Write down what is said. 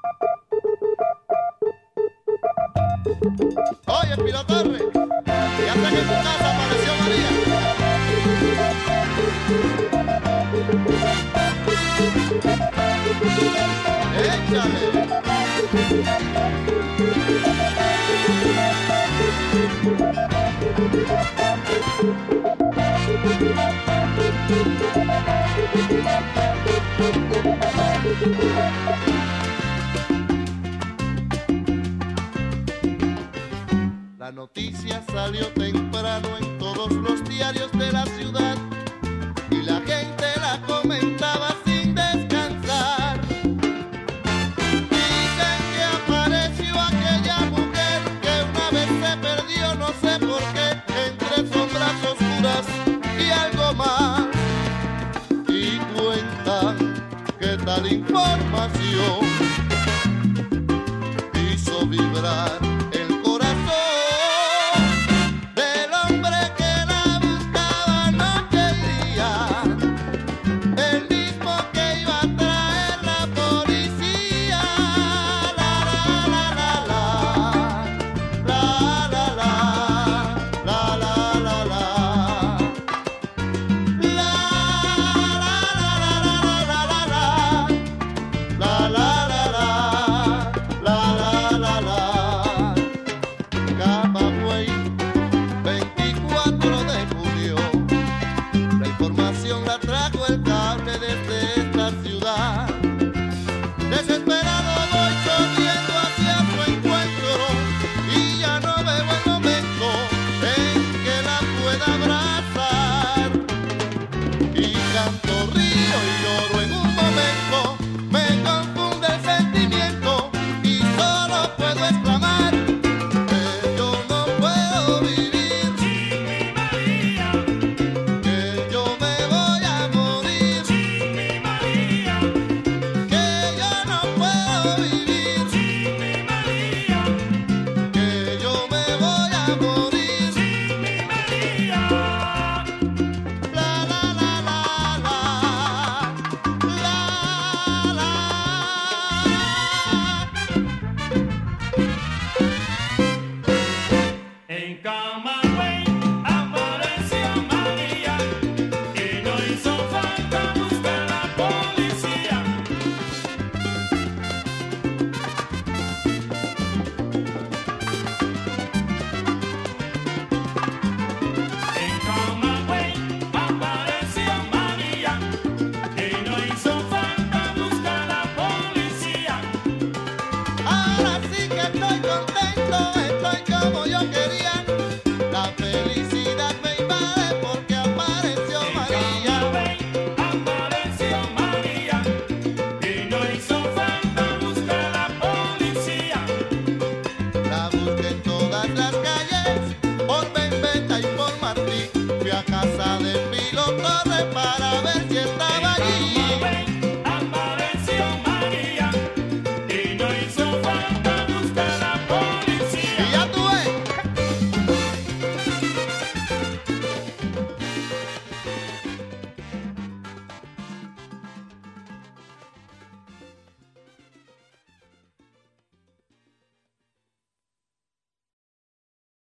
Oye, Pilo Torres, ya sé que en tu casa apareció María. Échale. La noticia salió temprano en todos los diarios de la ciudad y la gente la comentaba sin descansar. Dicen que apareció aquella mujer que una vez se perdió, no sé por qué, entre sombras oscuras y algo más. Y cuentan que tal información hizo vibrar el corazón del hombre que la buscaba noche y día, el mismo que iba a traer la policía. La la la la la, la la la, la la la la, la la la la la la, la la la la, la la la. Camagüey, 24 de julio. La información la trajo el cable desde esta ciudad. Desesperado voy corriendo hacia su encuentro y ya no veo el momento en que la pueda abrazar. Y canto, río y lloro en un momento, me confunde el sentimiento y solo puedo exclamar que yo no puedo vivir sin mi María, que yo me voy a morir sin mi María, que yo no puedo vivir sin mi María, que yo me voy a morir sin mi María. La la la la la, la la. En Camagüey apareció María, y no hizo falta buscar la policía. En Camagüey apareció María, y no hizo falta buscar la policía. Ahora sí que estoy contento, estoy como yo quería. La felicidad me invade porque apareció En María. Camagüey apareció María, y no hizo falta buscar la policía. La busqué en todas las calles, por Benbeta y por Martí. Fui a casa de Pilo Torres para ver si estaba